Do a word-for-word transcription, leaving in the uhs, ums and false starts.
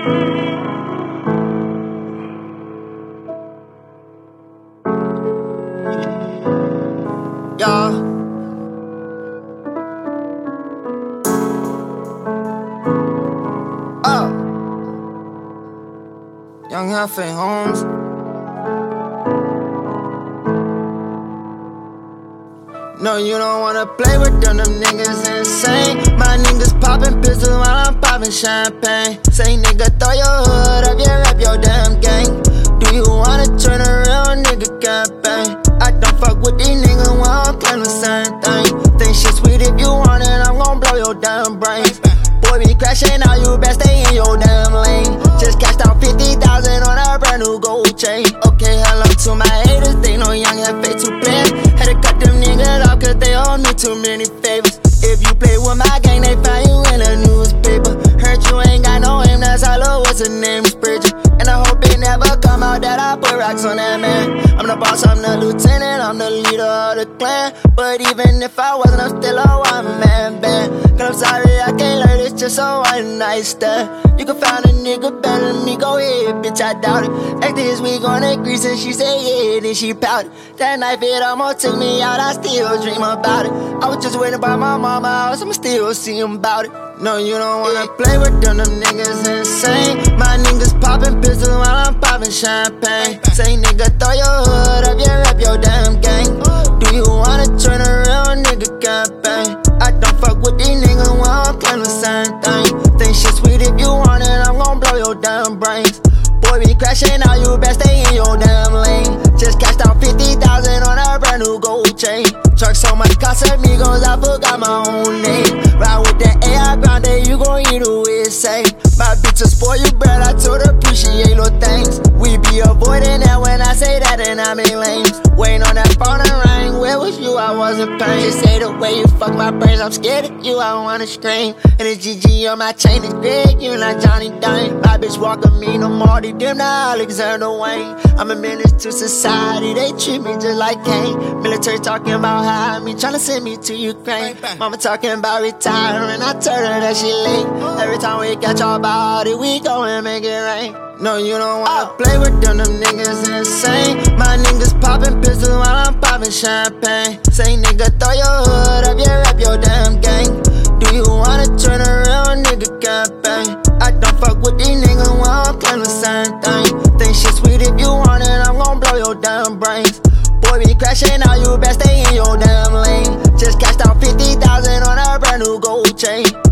Yeah. Oh. Young Huff and Holmes. No, you don't wanna play with them, them niggas insane. My niggas poppin' pistols while I'm poppin' champagne. Say nigga, throw your hood up, yeah, rap your damn gang. Do you wanna turn a real nigga campaign? I don't fuck with these niggas when I'm claim the same thing. Think shit sweet if you want it, I'm gon' blow your damn brains. Boy, be crashin' out, you best stay in your damn lane. Just cashed out fifty thousand on a brand new gold chain. Okay, hello to my haters, they know young and fake to play. Had to cut them niggas off cause they owe me too many favors. If you play with my gang, they find you in a newspaper. Heard you ain't got no aim, that's all I what's her name is Bridget. And I hope it never come out that I put rocks on that man. I'm the boss, I'm the lieutenant, I'm the leader of the clan. But even if I wasn't, I'm still a one-man band. Cause I'm sorry, I can't learn, it's just a one night stand. You can find a nigga better than me, go ahead, bitch, I doubt it. Like this week on that grease and she said yeah, then she pouted. That knife, it almost took me out, I still dream about it. I was just waiting by my mama house, I'm still seeing about it. No, you don't wanna play with them, them niggas insane. My niggas poppin' pistols while I'm poppin' champagne. Say nigga, throw your hood up, yeah, rap your damn gang. Do you wanna turn a real nigga campaign? I don't fuck with these niggas when I'm claim the same thing. Think shit sweet if you want it, I'm gon' blow your damn brains. Boy, be crashin' out, you best stay in your damn lane. Just cashed out fifty thousand on a brand new gold chain. Truck so much Casamigos, I forgot my own name. Ride with that A I Grande, you gon' eat away insane. My bitch will spoil you, bread, I told her appreciate little things. We be avoiding that when I say that and I make lanes. Waiting on that phone to ring, where was you? I wasn't paying. Just say the way you fuck my brains, I'm scared of you, I wanna scream. And the G G on my chain is Greg, you not Johnny Dane. My bitch walking me no Marty, them not Alexander Wayne. I'm a menace to society, they treat me just like Kane. Military talking about how me, tryna send me to Ukraine. Mama talking about retiring, I told her that she late. Every time we catch our body, we go and make it rain. No, you don't wanna oh. play with them, them niggas insane. My niggas poppin' pistols while I'm poppin' champagne. Say nigga, throw your hood up, yeah, rap your damn gang. Do you wanna turn a real nigga campaign? I don't fuck with these niggas when I'm claim the same thing. Think shit sweet if you want it, I'm gon' blow your damn brains. Boy, be crashin' out, you best stay in your damn lane. Just cashed out fifty thousand on a brand new gold chain.